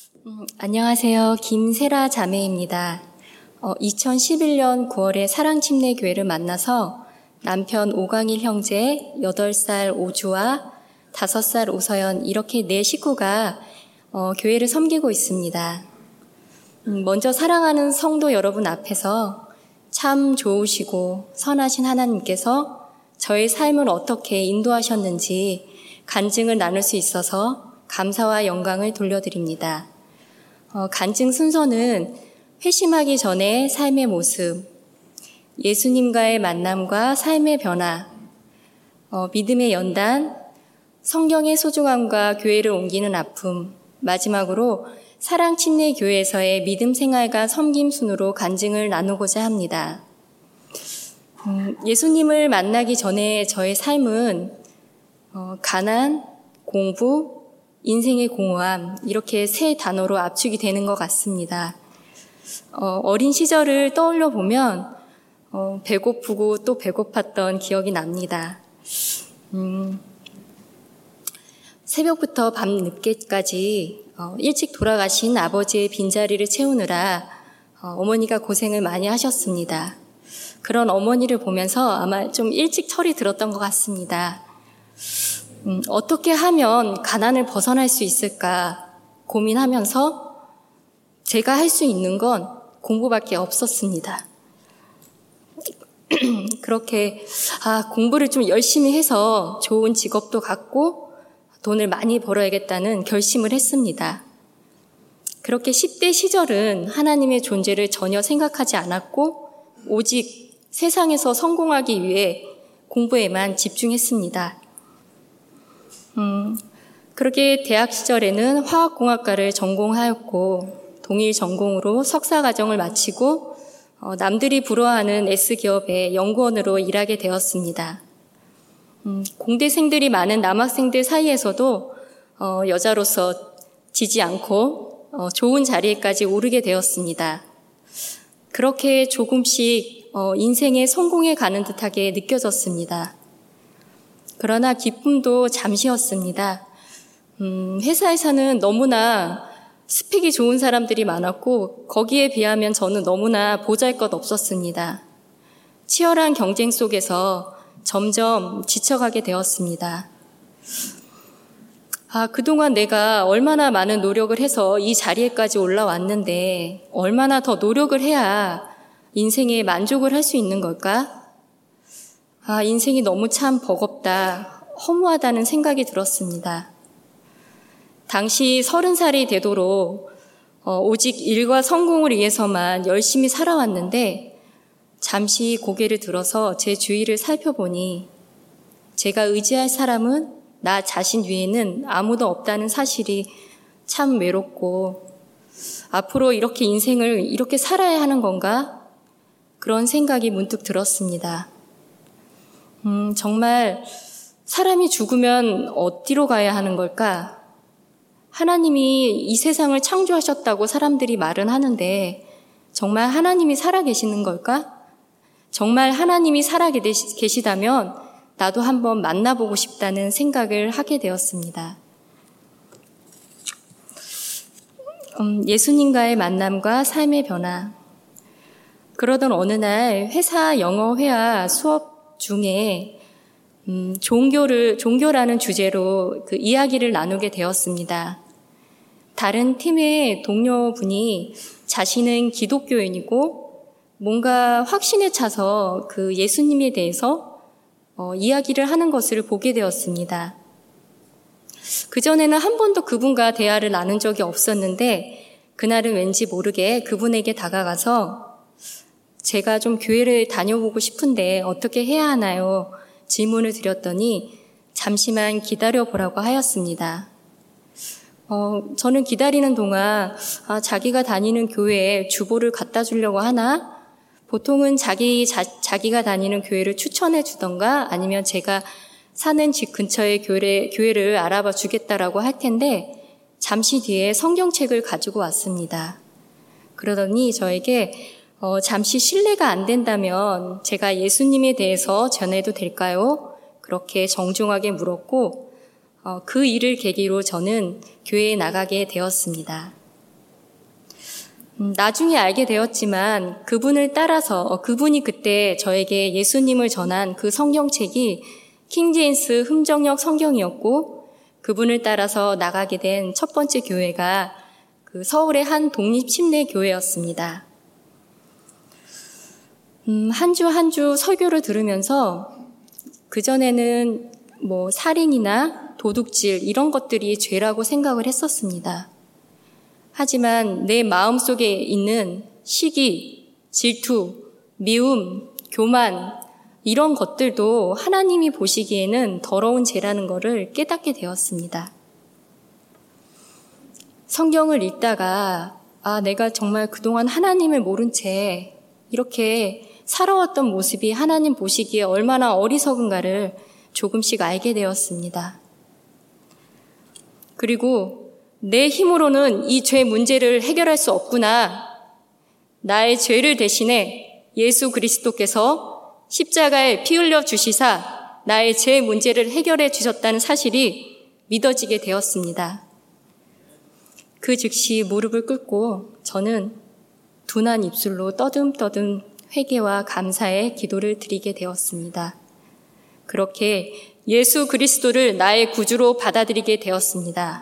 안녕하세요. 김세라 자매입니다. 2011년 9월에 사랑침례교회를 만나서 남편 오강일 형제, 8살 오주와 5살 오서연 이렇게 4식구가 교회를 섬기고 있습니다. 먼저 사랑하는 성도 여러분 앞에서 참 좋으시고 선하신 하나님께서 저의 삶을 어떻게 인도하셨는지 간증을 나눌 수 있어서 감사와 영광을 돌려드립니다. 간증 순서는 회심하기 전의 삶의 모습, 예수님과의 만남과 삶의 변화, 믿음의 연단, 성경의 소중함과 교회를 옮기는 아픔, 마지막으로 사랑침례교회에서의 믿음 생활과 섬김 순으로 간증을 나누고자 합니다. 예수님을 만나기 전에 저의 삶은 가난, 공부, 인생의 공허함 이렇게 세 단어로 압축이 되는 것 같습니다. 어린 시절을 떠올려 보면 배고프고 또 배고팠던 기억이 납니다. 새벽부터 밤 늦게까지 일찍 돌아가신 아버지의 빈자리를 채우느라 어머니가 고생을 많이 하셨습니다. 그런 어머니를 보면서 아마 좀 일찍 철이 들었던 것 같습니다. 어떻게 하면 가난을 벗어날 수 있을까 고민하면서 제가 할 수 있는 건 공부밖에 없었습니다. 그렇게 공부를 좀 열심히 해서 좋은 직업도 갖고 돈을 많이 벌어야겠다는 결심을 했습니다. 그렇게 10대 시절은 하나님의 존재를 전혀 생각하지 않았고 오직 세상에서 성공하기 위해 공부에만 집중했습니다. 그렇게 대학 시절에는 화학공학과를 전공하였고 동일 전공으로 석사과정을 마치고 남들이 부러워하는 S기업의 연구원으로 일하게 되었습니다. 공대생들이 많은 남학생들 사이에서도 여자로서 지지 않고 좋은 자리에까지 오르게 되었습니다. 그렇게 조금씩 인생의 성공에 가는 듯하게 느껴졌습니다. 그러나 기쁨도 잠시였습니다. 회사에서는 너무나 스펙이 좋은 사람들이 많았고 거기에 비하면 저는 너무나 보잘것없었습니다. 치열한 경쟁 속에서 점점 지쳐가게 되었습니다. 그동안 내가 얼마나 많은 노력을 해서 이 자리에까지 올라왔는데 얼마나 더 노력을 해야 인생에 만족을 할 수 있는 걸까? 인생이 너무 참 버겁다, 허무하다는 생각이 들었습니다. 당시 30살이 되도록 오직 일과 성공을 위해서만 열심히 살아왔는데 잠시 고개를 들어서 제 주위를 살펴보니 제가 의지할 사람은 나 자신 외에는 아무도 없다는 사실이 참 외롭고 앞으로 이렇게 인생을 이렇게 살아야 하는 건가? 그런 생각이 문득 들었습니다. 정말 사람이 죽으면 어디로 가야 하는 걸까? 하나님이 이 세상을 창조하셨다고 사람들이 말은 하는데 정말 하나님이 살아계시는 걸까? 정말 하나님이 살아계시다면 나도 한번 만나보고 싶다는 생각을 하게 되었습니다. 예수님과의 만남과 삶의 변화. 그러던 어느 날 회사 영어회화 수업 중에 종교라는 주제로 그 이야기를 나누게 되었습니다. 다른 팀의 동료분이 자신은 기독교인이고 뭔가 확신에 차서 그 예수님에 대해서 이야기를 하는 것을 보게 되었습니다. 그전에는 한 번도 그분과 대화를 나눈 적이 없었는데 그날은 왠지 모르게 그분에게 다가가서 제가 좀 교회를 다녀보고 싶은데 어떻게 해야 하나요? 질문을 드렸더니 잠시만 기다려보라고 하였습니다. 저는 기다리는 동안 자기가 다니는 교회에 주보를 갖다 주려고 하나? 보통은 자기가 다니는 교회를 추천해 주던가 아니면 제가 사는 집 근처의 교회를 알아봐 주겠다라고 할 텐데 잠시 뒤에 성경책을 가지고 왔습니다. 그러더니 저에게 잠시 실례가 안 된다면 제가 예수님에 대해서 전해도 될까요? 그렇게 정중하게 물었고 그 일을 계기로 저는 교회에 나가게 되었습니다. 나중에 알게 되었지만 그분을 따라서 그분이 그때 저에게 예수님을 전한 그 성경책이 킹제임스 흠정역 성경이었고 그분을 따라서 나가게 된 첫 번째 교회가 그 서울의 한 독립침례교회였습니다. 한 주 한 주 설교를 들으면서 그전에는 살인이나 도둑질 이런 것들이 죄라고 생각을 했었습니다. 하지만 내 마음속에 있는 시기, 질투, 미움, 교만 이런 것들도 하나님이 보시기에는 더러운 죄라는 것을 깨닫게 되었습니다. 성경을 읽다가 내가 정말 그동안 하나님을 모른 채 이렇게 살아왔던 모습이 하나님 보시기에 얼마나 어리석은가를 조금씩 알게 되었습니다. 그리고 내 힘으로는 이 죄 문제를 해결할 수 없구나. 나의 죄를 대신해 예수 그리스도께서 십자가에 피 흘려 주시사 나의 죄 문제를 해결해 주셨다는 사실이 믿어지게 되었습니다. 그 즉시 무릎을 꿇고 저는 둔한 입술로 떠듬떠듬 회개와 감사의 기도를 드리게 되었습니다. 그렇게 예수 그리스도를 나의 구주로 받아들이게 되었습니다.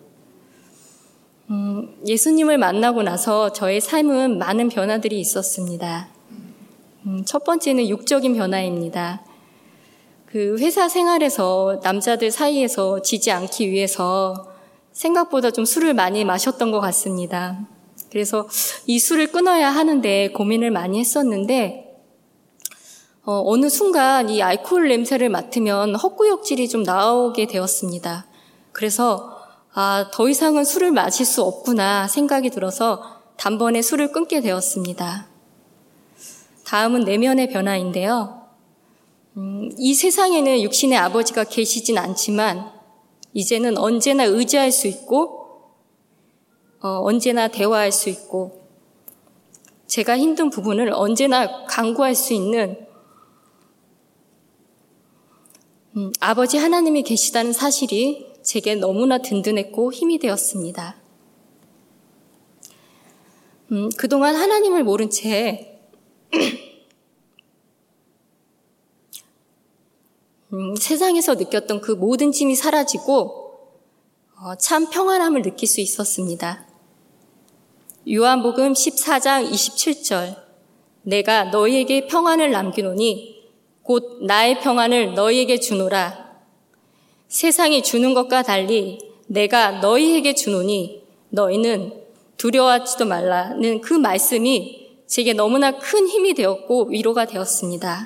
예수님을 만나고 나서 저의 삶은 많은 변화들이 있었습니다. 첫 번째는 육적인 변화입니다. 그 회사 생활에서 남자들 사이에서 지지 않기 위해서 생각보다 좀 술을 많이 마셨던 것 같습니다. 그래서 이 술을 끊어야 하는데 고민을 많이 했었는데 어느 순간 이 알코올 냄새를 맡으면 헛구역질이 좀 나오게 되었습니다. 그래서 더 이상은 술을 마실 수 없구나 생각이 들어서 단번에 술을 끊게 되었습니다. 다음은 내면의 변화인데요. 이 세상에는 육신의 아버지가 계시진 않지만 이제는 언제나 의지할 수 있고 언제나 대화할 수 있고 제가 힘든 부분을 언제나 간구할 수 있는 아버지 하나님이 계시다는 사실이 제게 너무나 든든했고 힘이 되었습니다. 그동안 하나님을 모른 채 세상에서 느꼈던 그 모든 짐이 사라지고 참 평안함을 느낄 수 있었습니다. 요한복음 14장 27절 내가 너희에게 평안을 남기노니 곧 나의 평안을 너희에게 주노라. 세상이 주는 것과 달리 내가 너희에게 주노니 너희는 두려워하지도 말라는 그 말씀이 제게 너무나 큰 힘이 되었고 위로가 되었습니다.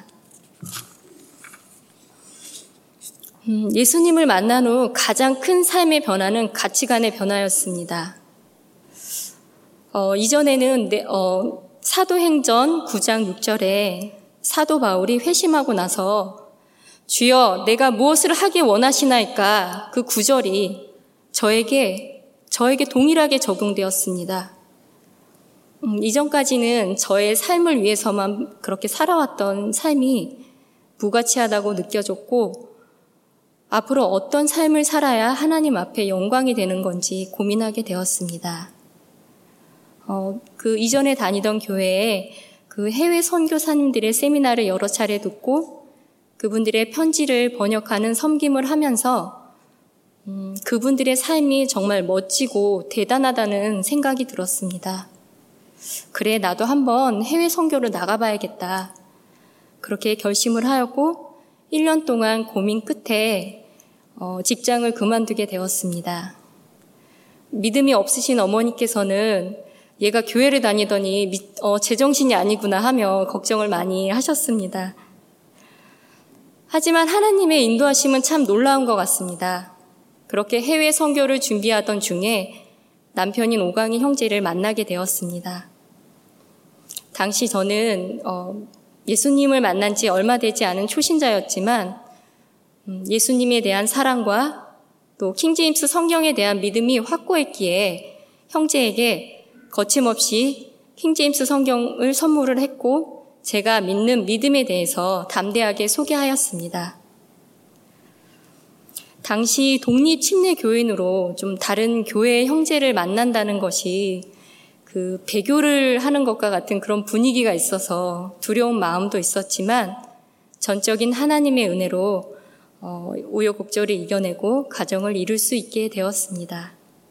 예수님을 만난 후 가장 큰 삶의 변화는 가치관의 변화였습니다. 이전에는 사도행전 9장 6절에 사도 바울이 회심하고 나서 주여 내가 무엇을 하기 원하시나이까 그 구절이 저에게 동일하게 적용되었습니다. 이전까지는 저의 삶을 위해서만 그렇게 살아왔던 삶이 무가치하다고 느껴졌고 앞으로 어떤 삶을 살아야 하나님 앞에 영광이 되는 건지 고민하게 되었습니다. 그 이전에 다니던 교회에 그 해외 선교사님들의 세미나를 여러 차례 듣고 그분들의 편지를 번역하는 섬김을 하면서 그분들의 삶이 정말 멋지고 대단하다는 생각이 들었습니다. 그래, 나도 한번 해외 선교를 나가봐야겠다. 그렇게 결심을 하였고 1년 동안 고민 끝에 직장을 그만두게 되었습니다. 믿음이 없으신 어머니께서는 얘가 교회를 다니더니 제정신이 아니구나 하며 걱정을 많이 하셨습니다. 하지만 하나님의 인도하심은 참 놀라운 것 같습니다. 그렇게 해외 선교를 준비하던 중에 남편인 오강희 형제를 만나게 되었습니다. 당시 저는 예수님을 만난 지 얼마 되지 않은 초신자였지만 예수님에 대한 사랑과 또 킹제임스 성경에 대한 믿음이 확고했기에 형제에게 거침없이 킹제임스 성경을 선물을 했고 제가 믿는 믿음에 대해서 담대하게 소개하였습니다. 당시 독립침례교인으로 좀 다른 교회 형제를 만난다는 것이 그 배교를 하는 것과 같은 그런 분위기가 있어서 두려운 마음도 있었지만 전적인 하나님의 은혜로 우여곡절을 이겨내고 가정을 이룰 수 있게 되었습니다.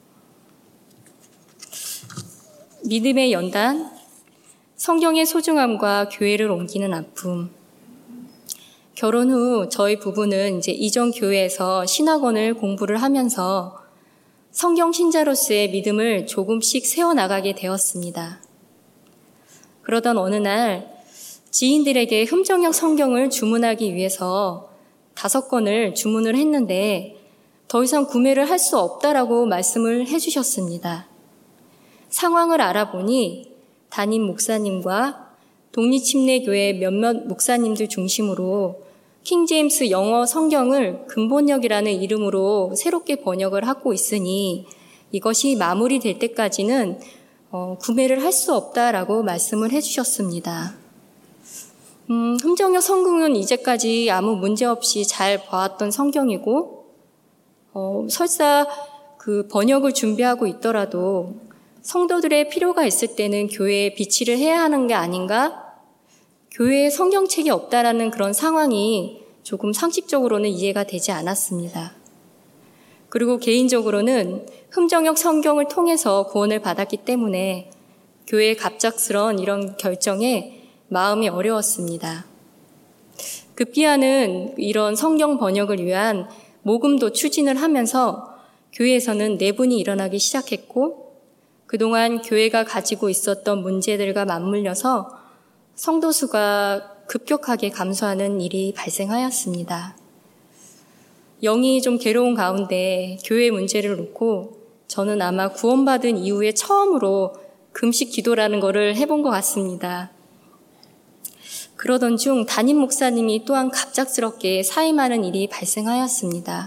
믿음의 연단, 성경의 소중함과 교회를 옮기는 아픔. 결혼 후 저희 부부는 이제 이전 교회에서 신학원을 공부를 하면서 성경 신자로서의 믿음을 조금씩 세워나가게 되었습니다. 그러던 어느 날 지인들에게 흠정역 성경을 주문하기 위해서 5권을 주문을 했는데 더 이상 구매를 할 수 없다라고 말씀을 해주셨습니다. 상황을 알아보니 담임 목사님과 독립침례교회 몇몇 목사님들 중심으로 킹제임스 영어 성경을 근본역이라는 이름으로 새롭게 번역을 하고 있으니 이것이 마무리될 때까지는 구매를 할 수 없다라고 말씀을 해주셨습니다. 흠정역 성경은 이제까지 아무 문제 없이 잘 봐왔던 성경이고 설사 그 번역을 준비하고 있더라도 성도들의 필요가 있을 때는 교회에 비치를 해야 하는 게 아닌가? 교회에 성경책이 없다라는 그런 상황이 조금 상식적으로는 이해가 되지 않았습니다. 그리고 개인적으로는 흠정역 성경을 통해서 구원을 받았기 때문에 교회의 갑작스러운 이런 결정에 마음이 어려웠습니다. 급기야는 이런 성경 번역을 위한 모금도 추진을 하면서 교회에서는 내분이 일어나기 시작했고 그동안 교회가 가지고 있었던 문제들과 맞물려서 성도 수가 급격하게 감소하는 일이 발생하였습니다. 영이 좀 괴로운 가운데 교회 문제를 놓고 저는 아마 구원받은 이후에 처음으로 금식 기도라는 것을 해본 것 같습니다. 그러던 중 담임 목사님이 또한 갑작스럽게 사임하는 일이 발생하였습니다.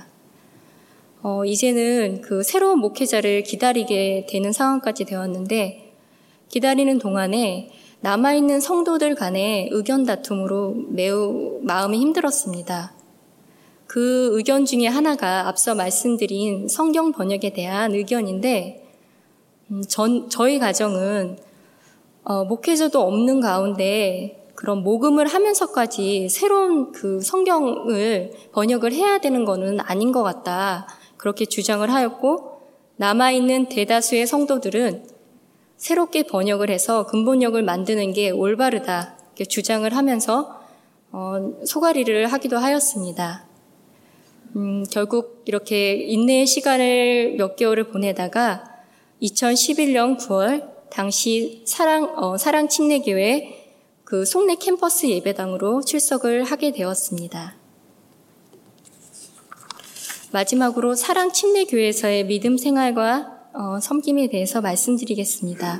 이제는 그 새로운 목회자를 기다리게 되는 상황까지 되었는데 기다리는 동안에 남아있는 성도들 간의 의견 다툼으로 매우 마음이 힘들었습니다. 그 의견 중에 하나가 앞서 말씀드린 성경 번역에 대한 의견인데 저희 가정은 목회자도 없는 가운데 그런 모금을 하면서까지 새로운 그 성경을 번역을 해야 되는 것은 아닌 것 같다. 그렇게 주장을 하였고 남아있는 대다수의 성도들은 새롭게 번역을 해서 근본역을 만드는 게 올바르다. 이렇게 주장을 하면서 소가리를 하기도 하였습니다. 결국 이렇게 인내의 시간을 몇 개월을 보내다가 2011년 9월 당시 사랑 침례교회 그 송내 캠퍼스 예배당으로 출석을 하게 되었습니다. 마지막으로 사랑 침례교회에서의 믿음 생활과 섬김에 대해서 말씀드리겠습니다.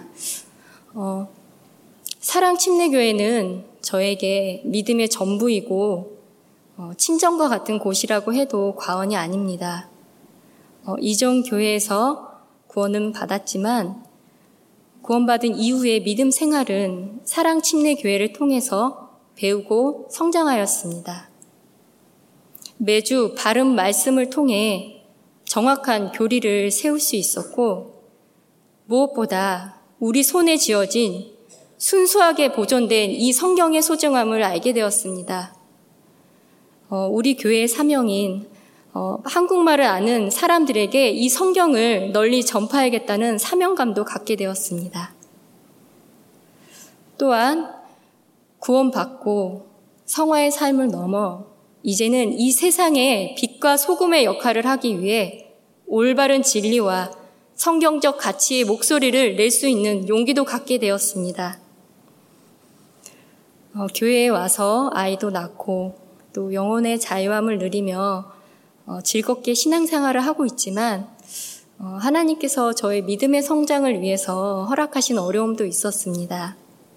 사랑 침례교회는 저에게 믿음의 전부이고 친정과 같은 곳이라고 해도 과언이 아닙니다. 이전 교회에서 구원은 받았지만 구원받은 이후의 믿음 생활은 사랑 침례교회를 통해서 배우고 성장하였습니다. 매주 바른 말씀을 통해 정확한 교리를 세울 수 있었고 무엇보다 우리 손에 쥐어진 순수하게 보존된 이 성경의 소중함을 알게 되었습니다. 우리 교회의 사명인 한국말을 아는 사람들에게 이 성경을 널리 전파하겠다는 사명감도 갖게 되었습니다. 또한 구원받고 성화의 삶을 넘어 이제는 이 세상에 빛과 소금의 역할을 하기 위해 올바른 진리와 성경적 가치의 목소리를 낼 수 있는 용기도 갖게 되었습니다. 교회에 와서 아이도 낳고 또 영혼의 자유함을 누리며 즐겁게 신앙생활을 하고 있지만 하나님께서 저의 믿음의 성장을 위해서 허락하신 어려움도 있었습니다.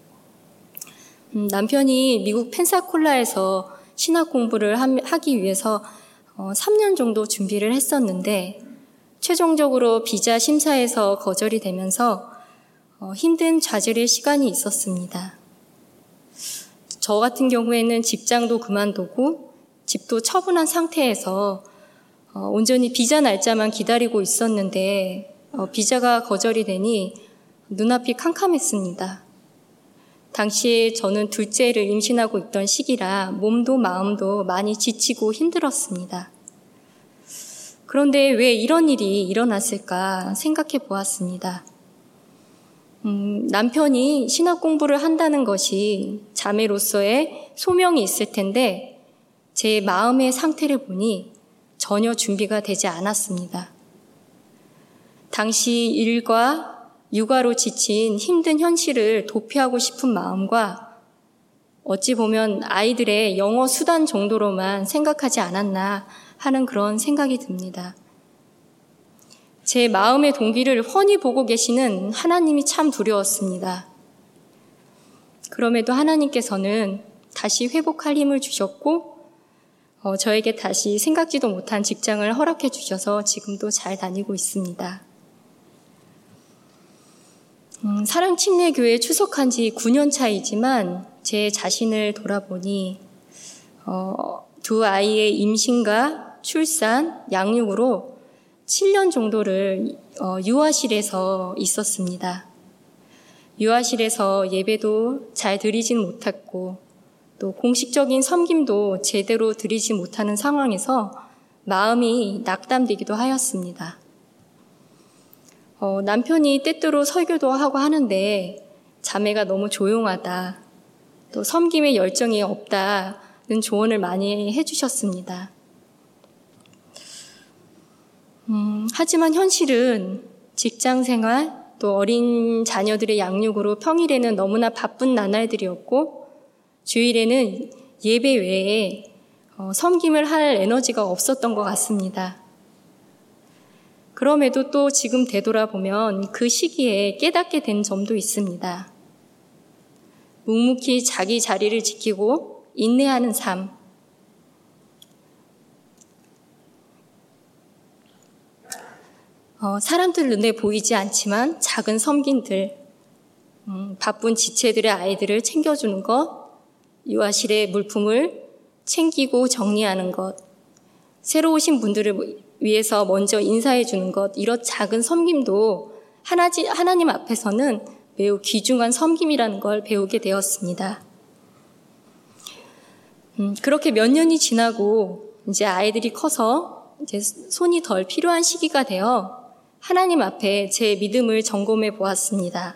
남편이 미국 펜사콜라에서 신학 공부를 하기 위해서 3년 정도 준비를 했었는데 최종적으로 비자 심사에서 거절이 되면서 힘든 좌절의 시간이 있었습니다. 저 같은 경우에는 직장도 그만두고 집도 처분한 상태에서 온전히 비자 날짜만 기다리고 있었는데 비자가 거절이 되니 눈앞이 캄캄했습니다. 당시에 저는 둘째를 임신하고 있던 시기라 몸도 마음도 많이 지치고 힘들었습니다. 그런데 왜 이런 일이 일어났을까 생각해 보았습니다. 남편이 신학 공부를 한다는 것이 자매로서의 소명이 있을 텐데 제 마음의 상태를 보니 전혀 준비가 되지 않았습니다. 당시 일과 육아로 지친 힘든 현실을 도피하고 싶은 마음과 어찌 보면 아이들의 영어 수단 정도로만 생각하지 않았나 하는 그런 생각이 듭니다. 제 마음의 동기를 훤히 보고 계시는 하나님이 참 두려웠습니다. 그럼에도 하나님께서는 다시 회복할 힘을 주셨고 저에게 다시 생각지도 못한 직장을 허락해 주셔서 지금도 잘 다니고 있습니다. 사랑침례교회에 출석한 지 9년 차이지만 제 자신을 돌아보니 두 아이의 임신과 출산, 양육으로 7년 정도를 유아실에서 있었습니다. 유아실에서 예배도 잘 드리진 못했고 또 공식적인 섬김도 제대로 드리지 못하는 상황에서 마음이 낙담되기도 하였습니다. 남편이 때때로 설교도 하고 하는데 자매가 너무 조용하다, 또 섬김에 열정이 없다는 조언을 많이 해주셨습니다. 하지만 현실은 직장생활, 또 어린 자녀들의 양육으로 평일에는 너무나 바쁜 나날들이었고 주일에는 예배 외에 섬김을 할 에너지가 없었던 것 같습니다. 그럼에도 또 지금 되돌아보면 그 시기에 깨닫게 된 점도 있습니다. 묵묵히 자기 자리를 지키고 인내하는 삶, 사람들 눈에 보이지 않지만 작은 섬김들, 바쁜 지체들의 아이들을 챙겨주는 것, 유아실의 물품을 챙기고 정리하는 것, 새로 오신 분들을 위해서 먼저 인사해 주는 것, 이런 작은 섬김도 하나님 앞에서는 매우 귀중한 섬김이라는 걸 배우게 되었습니다. 그렇게 몇 년이 지나고 이제 아이들이 커서 이제 손이 덜 필요한 시기가 되어 하나님 앞에 제 믿음을 점검해 보았습니다.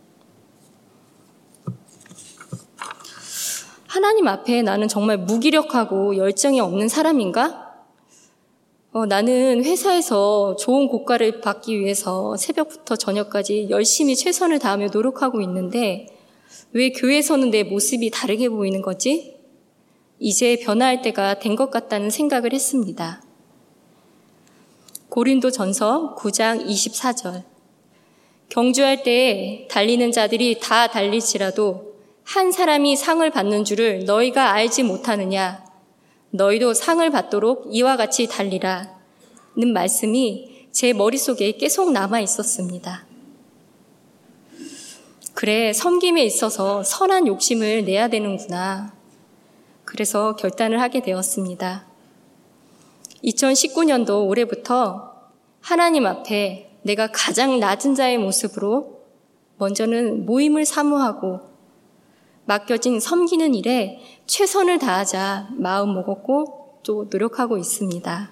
하나님 앞에 나는 정말 무기력하고 열정이 없는 사람인가? 나는 회사에서 좋은 고과를 받기 위해서 새벽부터 저녁까지 열심히 최선을 다하며 노력하고 있는데 왜 교회에서는 내 모습이 다르게 보이는 거지? 이제 변화할 때가 된 것 같다는 생각을 했습니다. 고린도전서 9장 24절. 경주할 때 달리는 자들이 다 달릴지라도 한 사람이 상을 받는 줄을 너희가 알지 못하느냐? 너희도 상을 받도록 이와 같이 달리라. 는 말씀이 제 머릿속에 계속 남아 있었습니다. 그래, 섬김에 있어서 선한 욕심을 내야 되는구나. 그래서 결단을 하게 되었습니다. 2019년도 올해부터 하나님 앞에 내가 가장 낮은 자의 모습으로 먼저는 모임을 사모하고 맡겨진 섬기는 일에 최선을 다하자 마음 먹었고 또 노력하고 있습니다.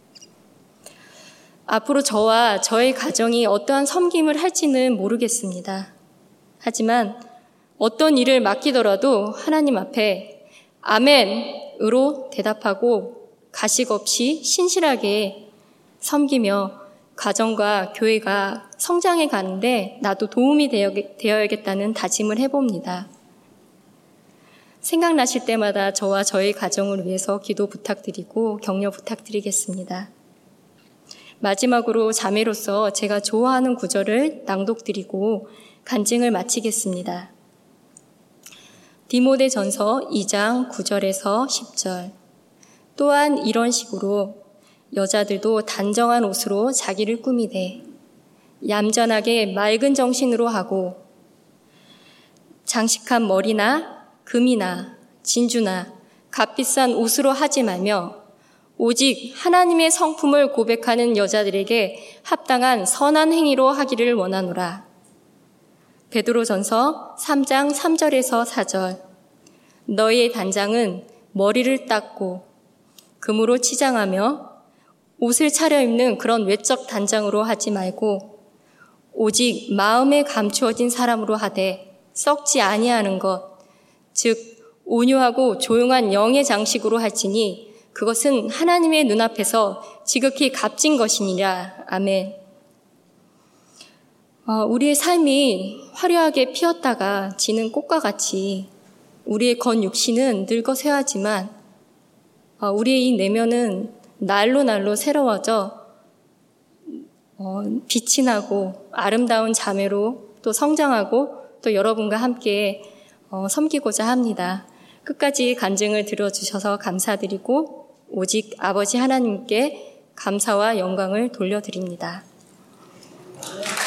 앞으로 저와 저의 가정이 어떠한 섬김을 할지는 모르겠습니다. 하지만 어떤 일을 맡기더라도 하나님 앞에 아멘으로 대답하고 가식 없이 신실하게 섬기며 가정과 교회가 성장해 가는데 나도 도움이 되어야겠다는 다짐을 해봅니다. 생각나실 때마다 저와 저희 가정을 위해서 기도 부탁드리고 격려 부탁드리겠습니다. 마지막으로 자매로서 제가 좋아하는 구절을 낭독드리고 간증을 마치겠습니다. 디모데전서 2장 9절에서 10절. 또한 이런 식으로 여자들도 단정한 옷으로 자기를 꾸미되 얌전하게 맑은 정신으로 하고 장식한 머리나 금이나 진주나 값비싼 옷으로 하지 말며 오직 하나님의 성품을 고백하는 여자들에게 합당한 선한 행위로 하기를 원하노라. 베드로전서 3장 3절에서 4절. 너희의 단장은 머리를 닦고 금으로 치장하며 옷을 차려입는 그런 외적 단장으로 하지 말고 오직 마음에 감추어진 사람으로 하되 썩지 아니하는 것, 즉 온유하고 조용한 영의 장식으로 할지니 그것은 하나님의 눈앞에서 지극히 값진 것이니라. 아멘. 우리의 삶이 화려하게 피었다가 지는 꽃과 같이 우리의 겉육신은 늙어 쇠하지만 우리의 이 내면은 날로 날로 새로워져 빛이 나고 아름다운 자매로 또 성장하고 또 여러분과 함께 섬기고자 합니다. 끝까지 간증을 들어주셔서 감사드리고 오직 아버지 하나님께 감사와 영광을 돌려드립니다.